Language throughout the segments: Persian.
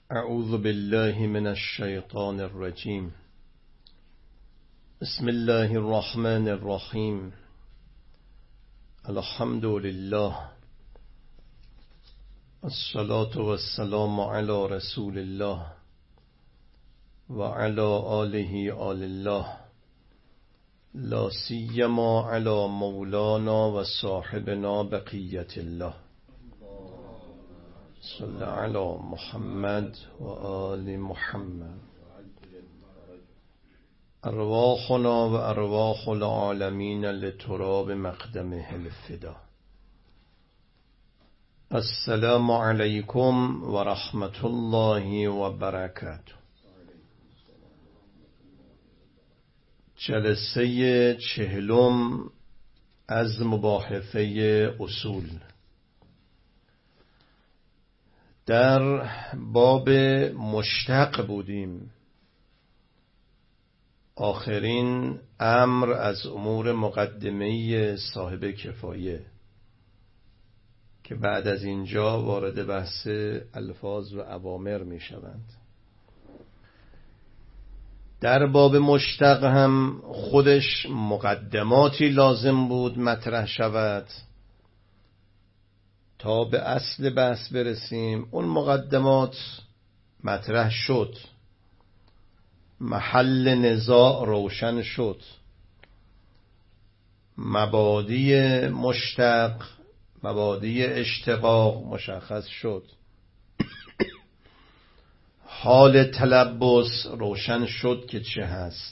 اعوذ بالله من الشیطان الرجیم. بسم الله الرحمن الرحیم. الحمد لله، الصلاة والسلام علی رسول الله و علی آله آل الله، لا سیما علی مولانا و صاحبنا بقیت الله. صلی علی محمد و آل محمد. ارواحنا و ارواح العالمین لتراب مقدمه الفدا. السلام علیکم و رحمت الله و برکاته. جلسه 40 از مباحثه اصول. در باب مشتق بودیم. آخرین امر از امور مقدمه صاحب کفایه که بعد از اینجا وارد بحث الفاظ و اوامر می شوند. در باب مشتق هم خودش مقدماتی لازم بود مطرح شود تا به اصل بحث برسیم. اون مقدمات مطرح شد، محل نزاع روشن شد، مبادی مشتق، مبادی اشتقاق مشخص شد، حال تلبس روشن شد که چه هست.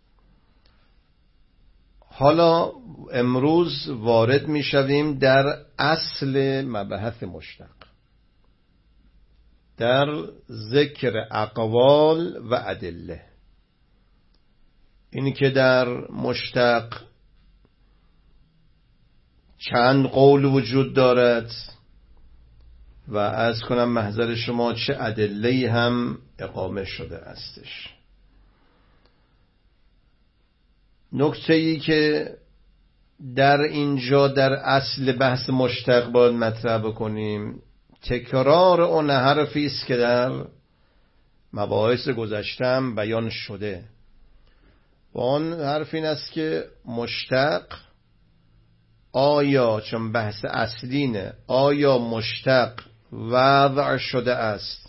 حالا امروز وارد می شویم در اصل مبحث مشتق، در ذکر اقوال و ادله. اینی که در مشتق چند قول وجود دارد و عرض کنم محضر شما چه ادله هم اقامه شده استش. نکته ای که در اینجا در اصل بحث مشتق باید مطرح بکنیم، تکرار اون حرفی است که در مباحث گذشتم بیان شده. و اون حرف این است که مشتق آیا، چون بحث اصلینه، آیا مشتق وضع شده است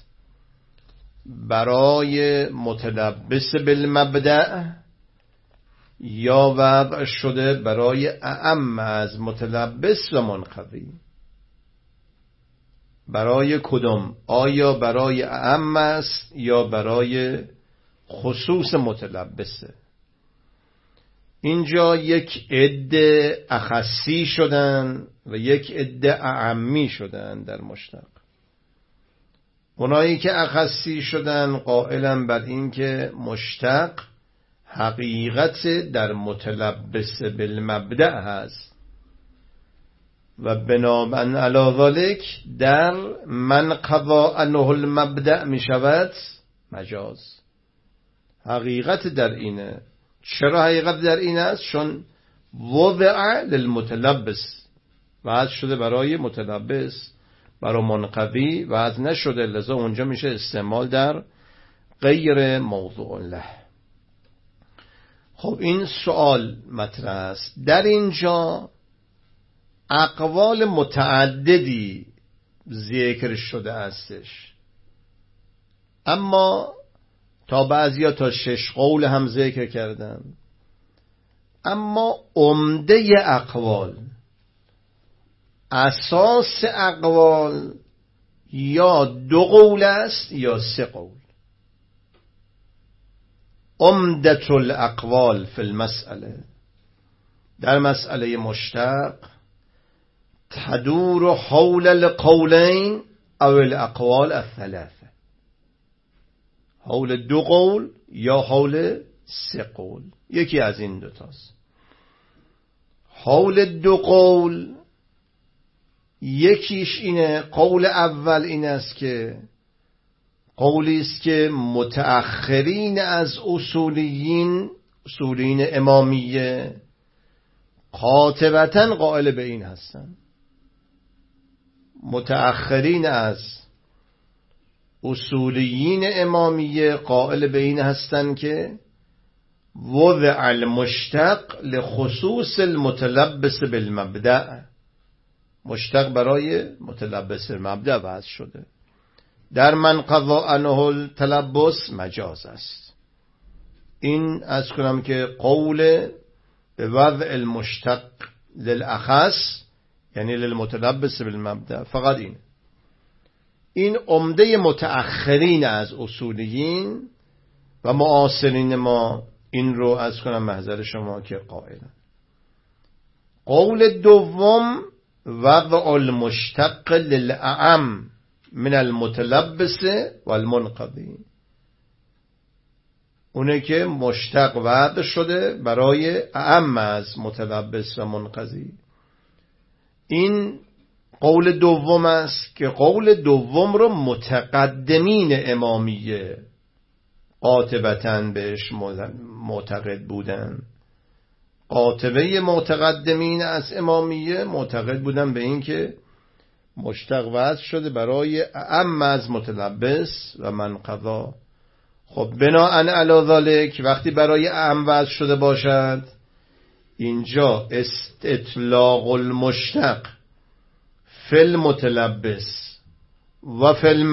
برای متلبس بالمبدأ یا وضع شده برای اعم از متلبس و منقوی؟ برای کدام؟ آیا برای اعم است یا برای خصوص متلبسه؟ اینجا یک عده اخصی شدن و یک عده اعمی شدن در مشتق. اونایی که اخصی شدن قائلن بر این که مشتق حقیقت در متلبس بالمبدأ هست و بنابراین علی ذلک در من قضا عنه المبدأ می شود مجاز. حقیقت در اینه. چرا حقیقت در این است؟ چون وضع للمتلبس، وضع شده برای متلبس، برای منقوی وضع نشده، لذا اونجا میشه استعمال در غیر موضوع له. خب این سوال مطرح است. در اینجا اقوال متعددی ذکر شده استش، اما تا بعضیا تا 6 قول هم ذکر کردن. اما عمده اقوال، اساس اقوال یا 2 قول است یا 3 قول. عمدة الاقوال فی المسئله، در مسئله مشتق، تدور حول القولین او الاقوال الثلاثه، حول 2 قول یا حول 3 قول، یکی از این دوتاست. حول 2 قول یکیش اینه، قول اول این است که قولی است که متأخرین از اصولیین امامیه قاطبتاً قائل به این هستند. متأخرین از اصولیین امامیه قائل به این هستند که وضع المشتق لخصوص المتلبس بالمبدأ، مشتق برای متلبس بالمبدأ وضع شده، در من قضا عنه التلبس مجاز است. این از کنم که قول به وضع المشتق للاخص یعنی للمتلبس بالمبدأ فقط این عمده متأخرین از اصولیین و معاصرین ما این رو از کنم محضر شما که قائلن. قول دوم وضع المشتق للأعم من المتلبس والمنقضی، اونه که مشتق وضع شده برای اعم از متلبس و منقضی. این قول دوم است که قول دوم رو متقدمین امامیه قاطبتاً بهش معتقد بودن. قاطبه متقدمین از امامیه معتقد بودن به این که مشتق وضع شده برای اعم از متلبس و منقضا. خب بناءً علی ذلک وقتی برای اعم وضع شده باشد، اینجا استطلاق المشتق فی المتلبس و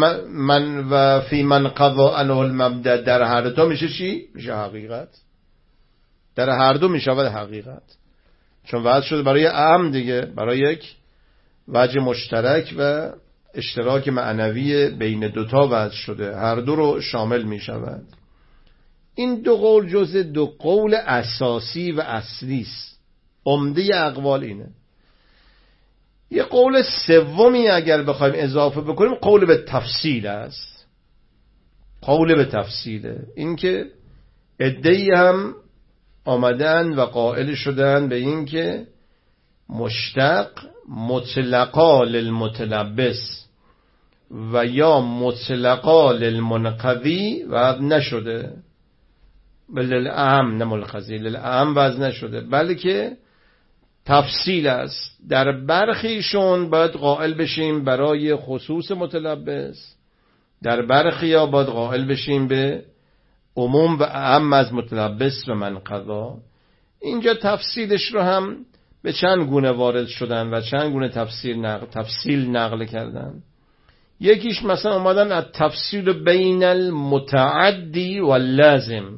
فی من قضا عنه المبدأ در هر دو میشه چی؟ میشه حقیقت. در هر دو میشود حقیقت، چون وضع شده برای اعم دیگه، برای یک وجه مشترک و اشتراک معنوی بین دوتا وضع شده، هر دو رو شامل میشود. این دو قول جزء دو قول اساسی و اصلی است. عمده اقوال اینه. یه قول سومی اگر بخوایم اضافه بکنیم قول به تفصیل است. قول به تفصیله، این که عده‌ای هم آمدن و قائل شدن به این که مشتق مطلقا للمتلبس و یا مطلقا للمنقضی وضع نشده، للأعم نه منقضی، للأعم وضع نشده، بلکه تفصیل است. در برخیشون باید قائل بشیم برای خصوص متلبس، در برخی ها باید قائل بشیم به عموم و اعم از متلبس و منقضا. اینجا تفصیلش رو هم به چند گونه وارد شدن و چند گونه تفصیل نقل کردن. یکیش مثلا اومدن از تفصیل بین المتعدی و لازم،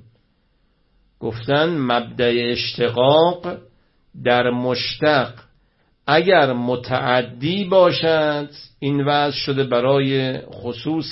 گفتن مبدأ اشتقاق در مشتق اگر متعدی باشد این وضع شده برای خصوص،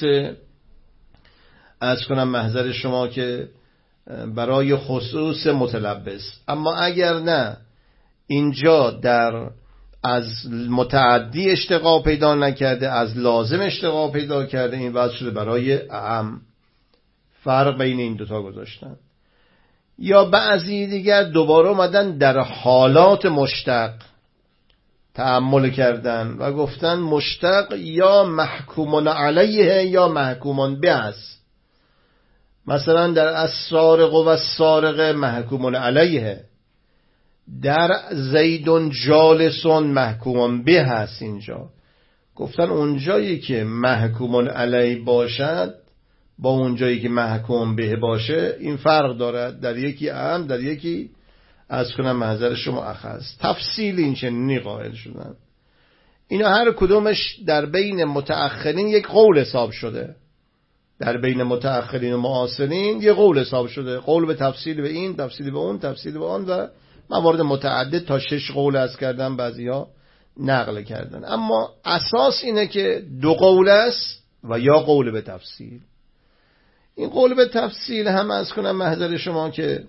از کنم محضر شما که برای خصوص متلبس، اما اگر نه اینجا در از متعدی اشتقاق پیدا نکرده، از لازم اشتقاق پیدا کرده، این وضع شده برای اعم. فرق بین این دوتا گذاشتن. یا بعضی دیگر دوباره اومدن در حالات مشتق تأمل کردن و گفتن مشتق یا محکومون علیه یا محکومون به است. مثلا در السارق و السارق محکومون علیه، در زیدون جالسون محکومون به هست. اینجا گفتن اونجایی که محکومون علیه باشد با اونجایی که محکوم به باشه این فرق دارد، در یکی اعم در یکی از کنم محضر شما اخذ. تفصیل این چنینی قائل شدن. اینا هر کدومش در بین متأخرین یک قول حساب شده، در بین متأخرین و معاصرین یک قول حساب شده، قول به تفصیل به این، تفصیل به اون، تفصیل به آن و موارد متعدد تا 6 قول از کردن، بعضیا نقل کردن. اما اساس اینه که دو قول است و یا قول به تفصیل. این قول به تفصیل هم از کنم محضر شما که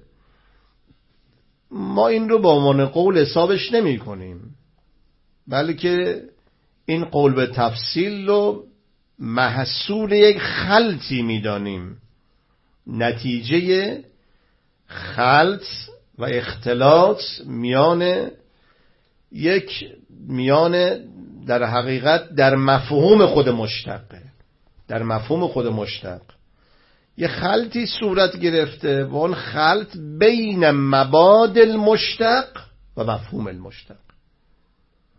ما این رو با عنوان قول حسابش نمی کنیم، بلکه این قول به تفصیل رو محصول یک خلطی می دانیم، نتیجه خلط و اختلاط میان در حقیقت در مفهوم خود مشتقه، در مفهوم خود مشتق یه خلطی صورت گرفته و اون خلط بین مباد المشتق و مفهوم المشتق.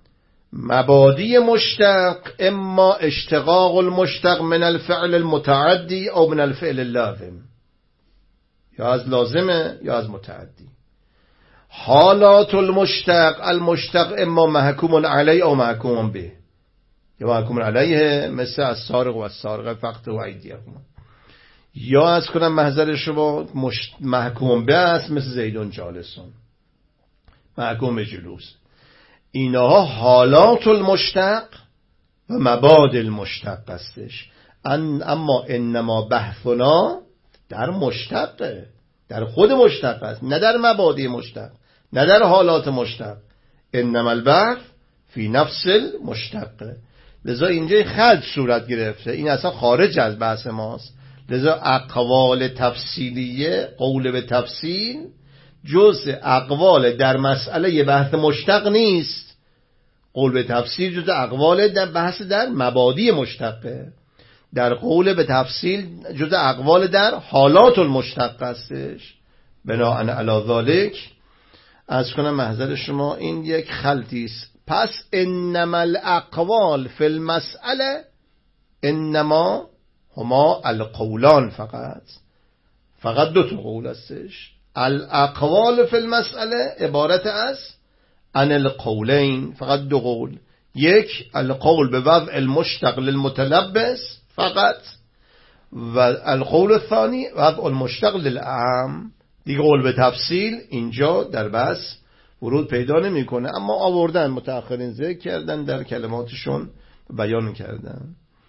مبادی مشتق اما اشتقاق المشتق من الفعل المتعدی او من الفعل اللازم، یا از لازمه یا از متعدی. حالات المشتق، المشتق اما محکوم علیه او محکوم به، یا محکوم علیه مثل السارق و السارقه فقطعوا ایدیهم، یا از کنم محضر شما محکوم به است مثل زیدون جالسون، محکوم جلوس. اینها حالات المشتق و مباد المشتق هستش. اما انما بحثنا در مشتقه، در خود مشتق است، نه در مبادی مشتق، نه در حالات مشتق. انما البحث فی نفس المشتق. لذا اینجا خلط صورت گرفته، این اصلا خارج از بحث ماست. لذا اقوال تفصیلیه، قول به تفصیل، جز اقوال در مسئله بحث مشتق نیست. قول به تفصیل جز اقوال در بحث در مبادی مشتقه. در قول به تفصیل جز اقوال در حالات المشتق هستش. بناء علی ذالک از کنم محضر شما این یک خلطی است. پس انما الاقوال فی المسئله انما هما القولان، فقط دو تا قول هستش. الاقوال فی المسئله عبارت از عن القولین، فقط دو قول. یک القول به وضع المشتق للمتلبس فقط، و القول الثانی وضع المشتق للعام. دیگه قول به تفصیل اینجا در بحث ورود پیدا نمیکنه، اما آوردن متأخرین ذکر کردن، در کلماتشون بیان کردن.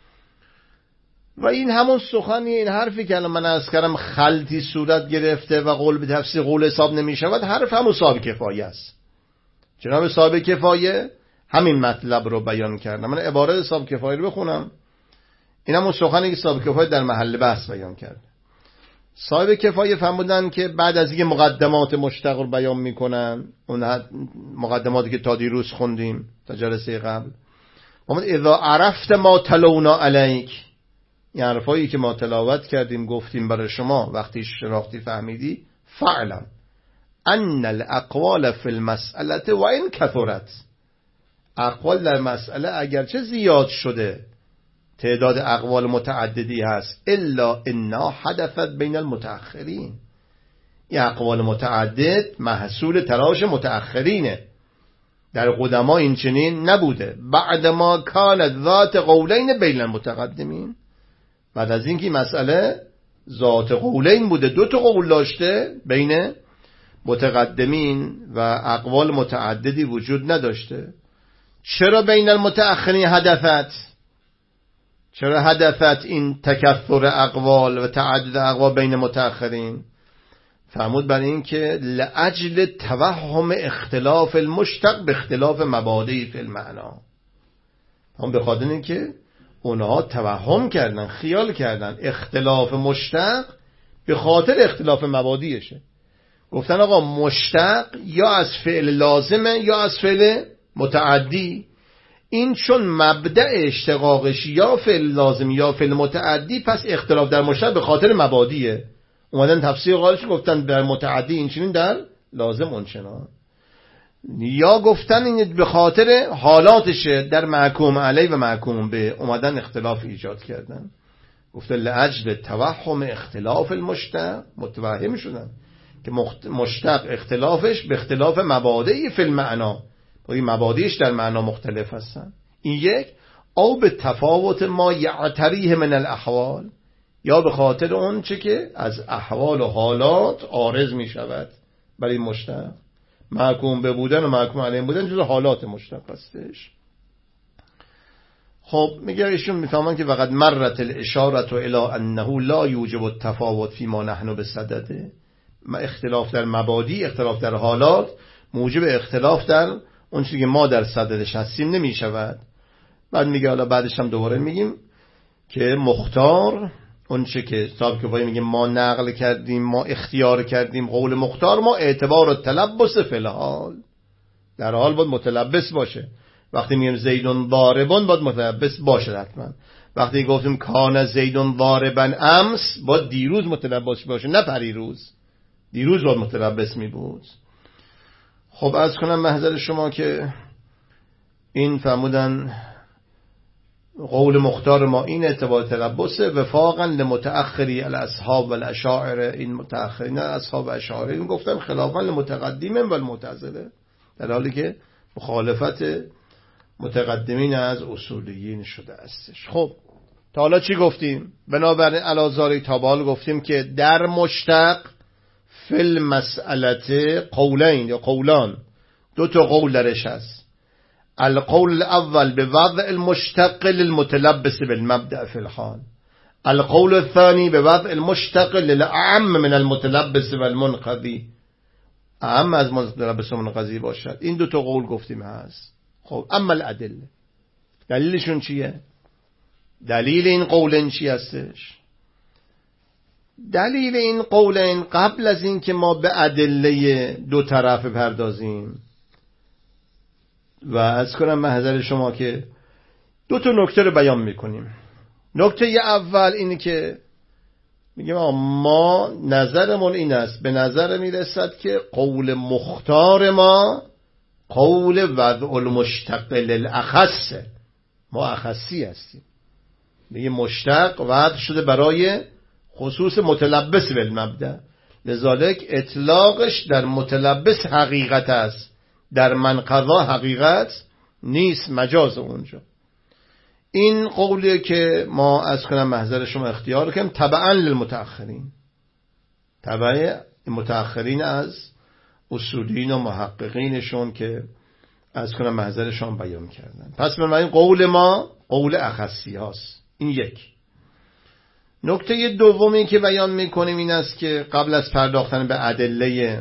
و این همون سخنی، این حرفی که الان من عرض کردم خلطی صورت گرفته و قول به تفصیل قول حساب نمی شود، حرف همون صاحب کفایه است. جناب صاحب کفایه همین مطلب رو بیان کردن. من عبارت صاحب کفایه رو بخونم. این همون سخنی که صاحب کفایه در محل بحث بیان کرد. صاحب کفایه فرمودن که بعد از اینکه مقدمات مشتق رو بیان میکنن، اون مقدماتی که تا دیروز خوندیم تا جلسه قبل، اذا عرفت ما تلونا علیک، این حرفایی که ما تلاوت کردیم گفتیم برای شما، وقتی شناختی فهمیدی، فعلا ان الاقوال فی المسئله و این کثرت، اقوال در مسئله اگرچه زیاد شده، تعداد اقوال متعددی هست، الا انا حدثت بین المتأخرین، این اقوال متعدد محصول تلاش متأخرینه. در قدما این چنین نبوده. بعد ما کانت ذات قولین بین المتقدمین، بعد از اینکه مسئله ذات قولین بوده، دو تا قول داشته بین متقدمین و اقوال متعددی وجود نداشته. چرا بین المتأخرین حدثت؟ چرا حدثت این تکثر اقوال و تعدد اقوال بین متأخرین؟ فرمود برای این که لاجل توهم اختلاف المشتق به اختلاف مبادی فی المعنا، هم به خاطر این که اونها توهم کردن، خیال کردن اختلاف مشتق به خاطر اختلاف مبادیشه. گفتن آقا مشتق یا از فعل لازمه یا از فعل متعدی. این چون مبدأ اشتقاقش یا فعل لازم یا فعل متعدی، پس اختلاف در مشتق به خاطر مبادیه. اومدن تفسیر قالش گفتن در متعدی این چنین، در لازم اون چنان، یا گفتن این به خاطر حالاتشه در محکوم علیه و محکوم به، اومدن اختلاف ایجاد کردن. گفتن لاجل توهم اختلاف المشتق، متوهم شدن که مشتق اختلافش به اختلاف مبادی فی المعنا، این مبادیش در معنا مختلف هستن. این یک، او به تفاوت ما یعتریه من الاحوال، یا به خاطر اون چه که از احوال و حالات عارض می شود برای مشتق. محکوم به بودن و محکوم علیه بودن جز حالات مشتق هستش. خب میگه ایشون میفهمن که وقد مرت الاشاره الى انه لا یوجب التفاوت فيما نحن بصدده، اختلاف در مبادی، اختلاف در حالات موجب اختلاف در اون چیزی که ما در صددش هستیم نمی شود. بعد میگه حالا بعدش هم دوباره میگیم که مختار، اون چه که صاحب کفایه میگه ما نقل کردیم، ما اختیار کردیم، قول مختار ما اعتبار و تلبس فی الحال، در حال باید متلبس باشه. وقتی میگیم زیدون ضاربون باید متلبس باشه حتما. وقتی گفتیم کان زیدون ضاربا امس باید دیروز متلبس باشه، نه پریروز. دیروز باید متلبس می بود. خب عرض کنم محضر شما که این فرمودن قول مختار ما این اعتبار تلبس وفاقا لمتأخری الاصحاب والاشاعره. این متأخرین اصحاب و اشاعره این گفتن خلافا لمتقدمین و المعتزله، در حالی که مخالفت متقدمین از اصولیین شده استش. خب تا حالا چی گفتیم؟ بنابراین الازاری تابال گفتیم که در مشتق فی المسئله قولین یا قولان، دو تا قول درش هست. القول الاول بوضع المشتق للمتلبس بالمبدأ في الحال، القول الثاني بوضع المشتق للأعم من المتلبس والمنقضی، اعم از متلبس و منقضی باشد. این دو تا قول گفتیم هست. خب اما الادله، دلیلشون چیه؟ دلیل این قولین چی هستش؟ دلیل این قولین قبل از این که ما به ادله دو طرف پردازیم و از کنم محضر شما که دو تا نکته رو بیان میکنیم. نکته اول اینه که میگیم ما نظرمون این است، به نظر میرسد که قول مختار ما قول وضع المشتق للاخص، ما اخصی هستیم. میگه مشتق وضع شده برای خصوص متلبس بالمبدأ، لذالک اطلاقش در متلبس حقیقت است، در منقضا حقیقت نیست، مجاز اونجا. این قولیه که ما از کنم محضر شما اختیار کنیم تبعا للمتأخرین، تبع متأخرین از اصولین و محققینشون که از کنم محضرشون بیان کردن. پس بنابراین قول ما قول اخصی هاست. این یک. نکته دومی که بیان میکنیم این است که قبل از پرداختن به ادله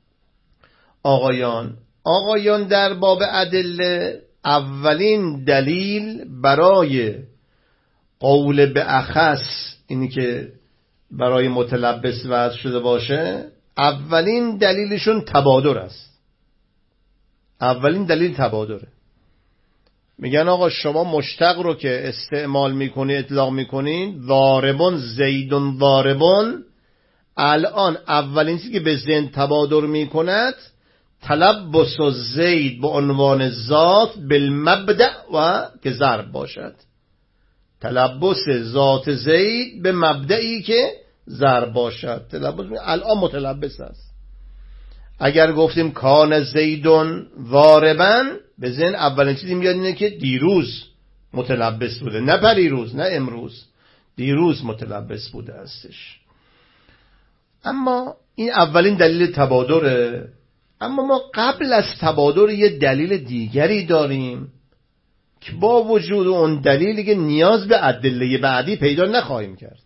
آقایان در باب ادله اولین دلیل برای قول به اخص، اینی که برای متلبس وضع شده باشه، اولین دلیلشون تبادر است. اولین دلیل تبادره. میگن آقا شما مشتق رو که استعمال میکنی اطلاق میکنین ضاربون زیدون ضاربون، الان اولین چیزی که به ذهن تبادر میکند تلبس و زید به عنوان ذات بالمبدأ و که ضرب باشد، تلبس ذات زید به مبدئی که ضرب باشد. تلبس الان متلبس است. اگر گفتیم کان زیدون ضاربا، به ذهن اولین چیزی میاد اینه که دیروز متلبس بوده، نه پریروز نه امروز، دیروز متلبس بوده استش. اما این اولین دلیل تبادره. اما ما قبل از تبادر یه دلیل دیگری داریم که با وجود اون دلیلی که نیاز به ادله بعدی پیدا نخواهیم کرد.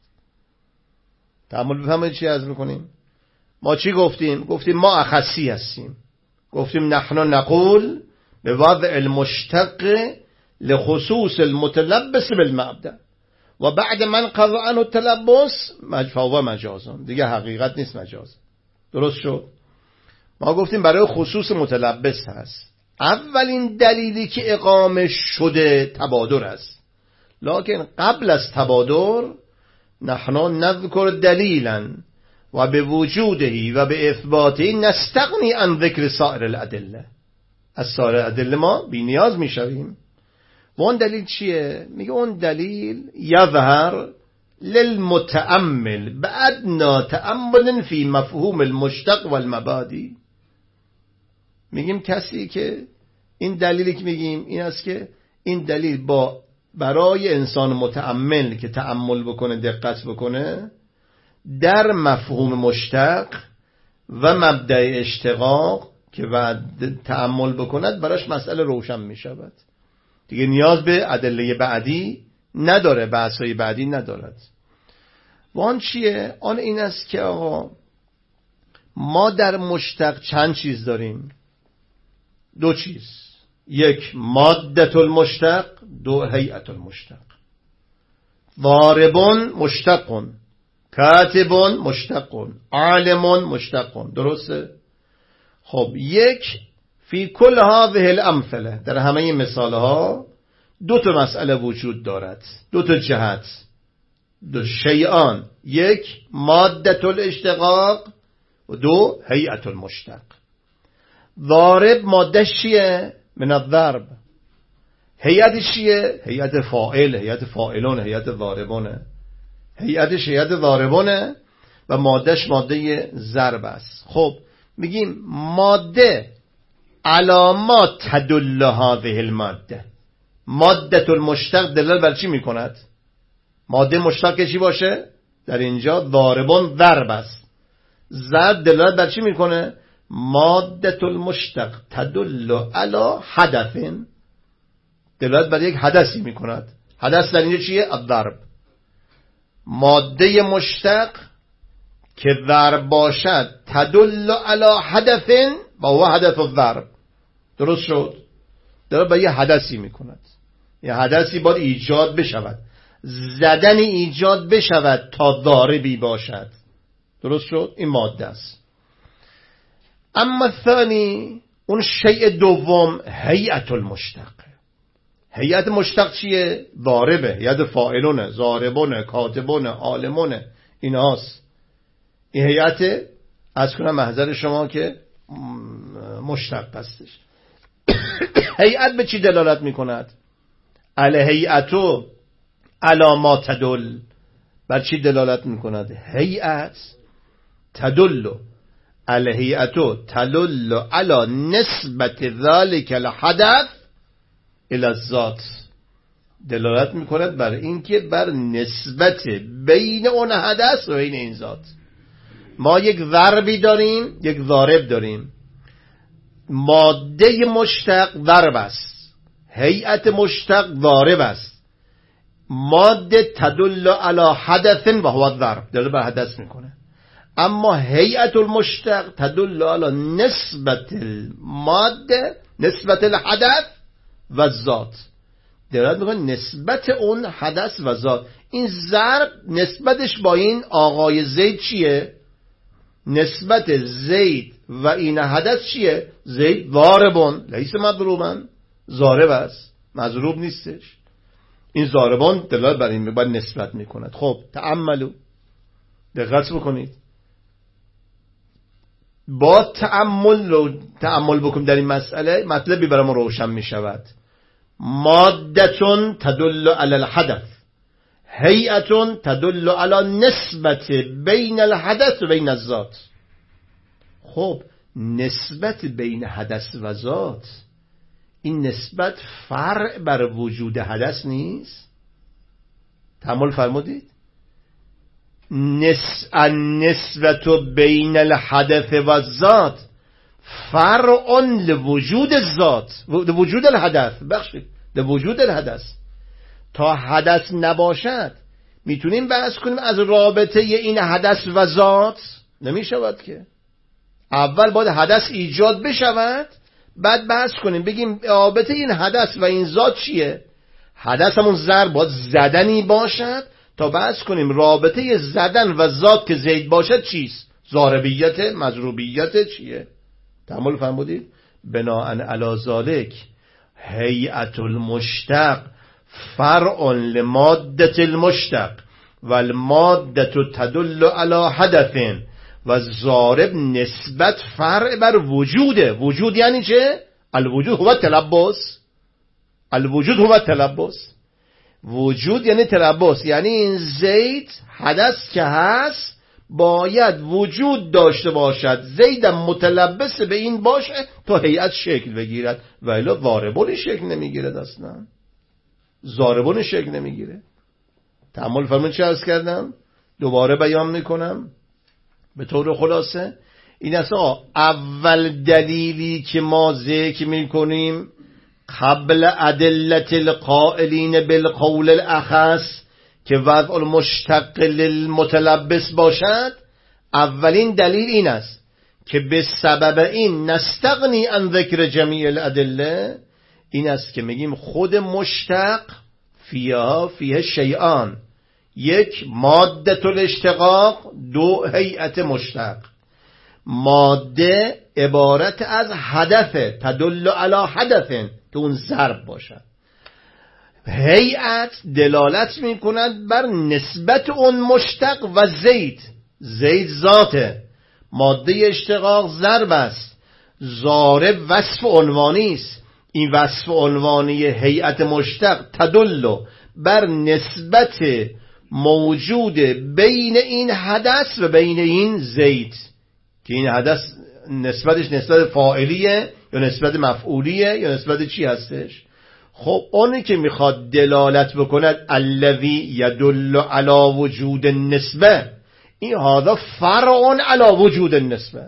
تأمل بفهمید چی عرض میکنیم؟ ما چی گفتیم؟ گفتیم ما اخصی هستیم. گفتیم نحن نقول به وضع المشتق لخصوص المتلبس بالمبدأ و بعد من قضا عنه التلبس فهو مجازون، دیگه حقیقت نیست، مجاز. درست شد؟ ما گفتیم برای خصوص متلبس هست. اولین دلیلی که اقامه شده تبادر است، لکن قبل از تبادر نحن نذکر دلیلا و به وجودهی و به اثباتی نستغنی عن ذکر سایر الادله. از سایر ادله ما بی نیاز می شویم. و اون دلیل چیه؟ میگه اون دلیل یظهر للمتأمل بأدنى تأمل فی مفهوم المشتق والمبادی. میگیم کسی که این دلیلی که میگیم این است که این دلیل برای انسان متأمل که تأمل بکنه، دقت بکنه در مفهوم مشتق و مبدأ اشتقاق که بعد تأمل بکند، براش مسئله روشن می شود. دیگه نیاز به ادله بعدی نداره، بحثای بعدی ندارد. و آن چیه؟ آن این است که آقا ما در مشتق چند چیز داریم؟ دو چیز، یک مادة المشتق، دو هیئت المشتق. ضاربون مشتقون، کاتبون مشتقون، عالمون مشتقون. درسته؟ خب یک فی کل هذه الامثله، در همه این مثال ها دو تا مسئله وجود دارد، دو تا جهت، دو شیئان، یک مادة الاشتقاق و دو هیئت المشتق. ضارب ماده چیه؟ من الضرب. هیئتش چیه؟ هیئت فاعل، هیئت فاعلون، هیئت ضاربونه. هیئتش هیئت ضاربونه و مادهش ماده ضرب است. خب میگیم ماده علامات تدل هذه الماده. ماده المشتق دلالت بر چی میکند؟ ماده مشتق چی باشه؟ در اینجا ضاربون ضرب است. ضرب دلالت بر چی میکنه؟ ماده المشتق تدل علی حدث، دلالت بر یک حدثی میکند. حدث در اینجا چیه؟ الضرب. ماده مشتق که ضرب باشد تدل علی حدث و هو حدث الضرب. درست شد؟ دلالت بر یک حدثی میکند. یه حدثی باید ایجاد بشود، زدن ایجاد بشود تا ضاربی باشد. درست شد؟ این ماده است. اما ثانی، اون شیء دوم هیئت المشتق. هیئت مشتق چیه؟ ضاربه، هیئت فاعلونه، ضاربونه، کاتبونه، عالمونه، ایناست. این هیئت از کنم محضر شما که مشتق هستش. هیئت به چی دلالت میکند؟ الهیئتو علی ما تدل، بر چی دلالت میکند؟ هیئت تدل، الهیئتو تدل علی نسبت ذلك الحدث الی الذات، دلالت میکند بر اینکه بر نسبت بین اون حدث و بین این ذات. ما یک ضربی داریم، یک ضارب داریم. ماده مشتق ضرب است، هیئت مشتق ضارب است. ماده تدل علی حدث و هو الضرب، دلالت بر حدث میکنه. اما هیئت المشتق تدل علی نسبت الماده، نسبت الحدث و ذات، دلالت میکنه نسبت اون حدث و ذات. این ضرب نسبتش با این آقای زید چیه؟ نسبت زید و این حدث چیه؟ زید ضاربون لیس مضروبن، ضارب است، مضروب نیستش. این ضاربون دلالت بر این باید نسبت میکند. خب تأملوا، دقت بکنید. با تأمل بکنیم در این مسئله، مطلبی برای ما روشن میشود. مادتون تدل علی الحدث، هیئتون تدل علی نسبت بین الحدث و بین الذات. خب نسبت بین حدث و ذات، این نسبت فرع بر وجود حدث نیست؟ تأمل فرمودید؟ النسبت بین الحدث و الذات فرع لوجود الذات، وجود الحدث، بخشید لوجود الحدث. تا حدث نباشد میتونیم بحث کنیم از رابطه این حدث و ذات؟ نمیشود که. اول باید حدث ایجاد بشود، بعد بحث کنیم بگیم رابطه این حدث و این ذات چیه. حدث همون ضرب باید زدنی باشد تا بحث کنیم رابطه زدن و ذات که زید باشد چیست؟ ضاربیت، مضروبیت چیه؟ تأمل فرمودید؟ بناءً علی ذالک هیئت المشتق فرع لمادة المشتق والمادة تدل على حدث و ضارب نسبت فرع بر وجوده. وجود یعنی چه؟ الوجود هو تلبس، الوجود هو تلبس. وجود یعنی تلبس، یعنی این زید حدث که هست باید وجود داشته باشد، زیدم متلبس به این باشه تا هیئت شکل بگیرد، و الا ضاربون شکل نمیگیرد، اصلا ضاربون شکل نمیگیره. تأمل فرمون چه عرض کردم؟ دوباره بیان میکنم به طور خلاصه. این است اول دلیلی که ما ذکر میکنیم قبل ادلت القائلین بالقول الاخص که وضع المشتق للمتلبس باشد، اولین دلیل این است که به سبب این نستغنی عن ذکر جمیع الادله. این است که میگیم خود مشتق فیه شیئان، یک ماده الاشتقاق، دو هیئت مشتق. ماده عبارت از حدث تدل علی حدث که اون ضرب باشد. هیئت دلالت میکند بر نسبت اون مشتق و زید. زید ذاته، ماده اشتقاق ضرب است، ضارب وصف عنوانی است. این وصف عنوانی هیئت مشتق تدل بر نسبت موجود بین این حدث و بین این زید، که این حدث نسبتش نسبت فاعلیه یا نسبت مفعولیه یا نسبت چی هستش. خب اونی که میخواد دلالت بکند الذی یدل علی وجود النسبه، این هذا فرع علی وجود النسبه،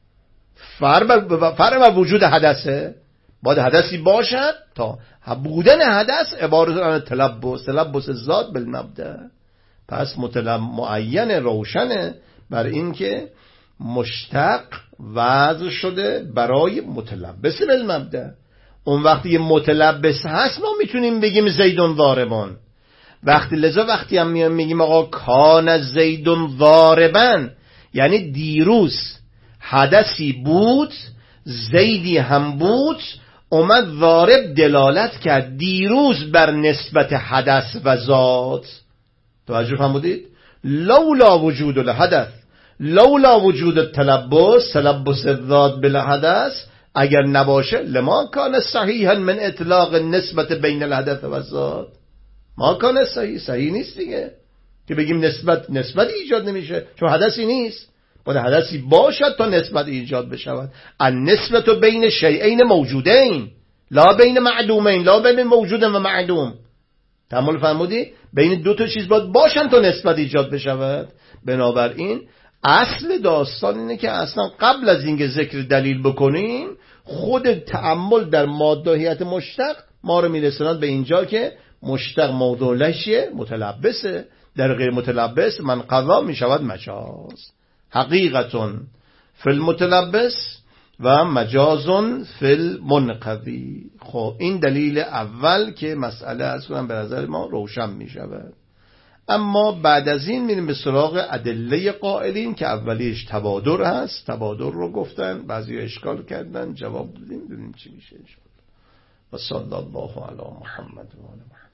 فرع و وجود حدثه. باید حدثی باشد تا بودن حدث عبارت عن تلبس ذات بالمبدأ. پس معین روشنه بر این که مشتق وضع شده برای متلبس بالمبدأ. اون وقتی یه متلبس هست ما میتونیم بگیم زیدون ضاربان. وقتی هم میگیم آقا کان زیدون ضاربان، یعنی دیروز حدثی بود، زیدی هم بود، اومد ضارب دلالت کرد دیروز بر نسبت حدث و ذات. توجه فرمودید؟ لولا وجود الحدث، لولا وجود التلبس، تلبس الذات بالحدث، اگر نباشه لما کان صحیحا من اطلاق نسبت بین الحدث و ذات، ما کان صحیح نیست دیگه که بگیم نسبت ایجاد نمیشه، چون حدثی نیست. باید حدثی باشد تا نسبت ایجاد بشود. النسبت بین شیئین موجودین لا بین معدومین، لا بین موجود و معدوم. تأمل فرمودی؟ بین دو تا چیز باید باشن تا نسبت ایجاد بشود. بنابراین اصل داستان اینه که اصلا قبل از اینکه ذکر دلیل بکنیم، خود تأمل در مادهیت مشتق ما رو میرساند به اینجا که مشتق موضوع لشیه، متلبسه. در غیر متلبس من قضا میشود مجاز. حقیقتون فی المتلبس و مجازون فی المنقضی. خب این دلیل اول که مسئله از کنم به نظر ما روشن می شود. اما بعد از این میریم به سراغ ادله قائلین که اولیش تبادر هست. تبادر رو گفتن، بعضی اشکال کردن، جواب دادیم، ببینیم چی میشه. و صلی الله علی محمد و آل محمد.